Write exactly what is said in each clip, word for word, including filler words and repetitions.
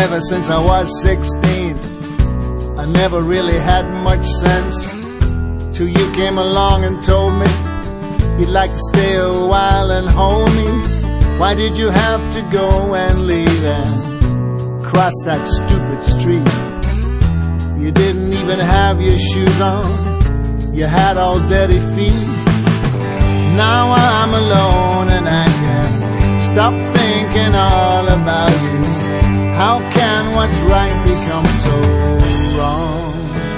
ever since I was sixteen, I never really had much sense, till you came along and told me you'd like to stay a while and hold me. Why did you have to go and leave and cross that stupid street? You didn't even have your shoes on, you had all dirty feet. Now I'm alone and I can't stop thinking all about you. How can what's right become so wrong?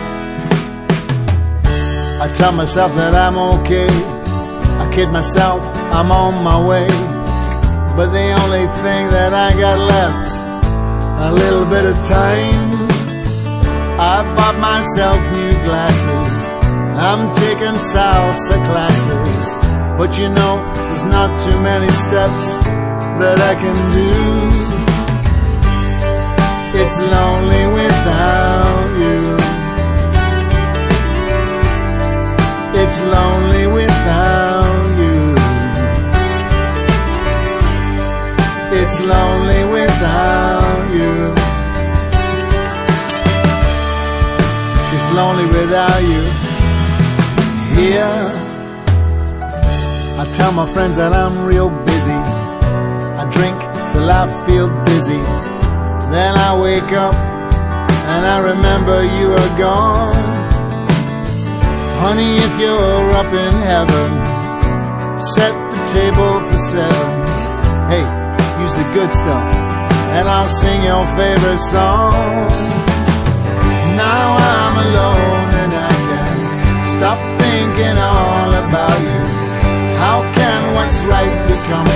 I tell myself that I'm okay, I kid myself I'm on my way, but the only thing that I got left, a little bit of time. I bought myself new glasses, I'm taking salsa classes, but you know, there's not too many steps that I can do. It's lonely without you. It's lonely without you. It's lonely without you. It's lonely without you. Here, I tell my friends that I'm real busy. I drink till I feel dizzy. Then I wake up and I remember you are gone. Honey, if you're up in heaven, set the table for seven. Hey, use the good stuff and I'll sing your favorite song. Now I'm alone and I can't stop thinking all about you. How can what's right become